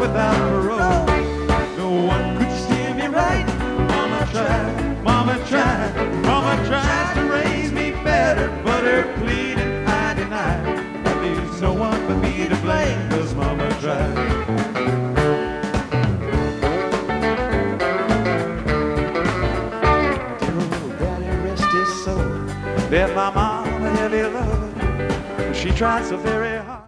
without parole. No one could steer me right. Mama tried to raise me better, but her pleading I denied. That leaves no one but me to blame, 'cause Mama tried. Left my mom a heavy load. She tried so very hard.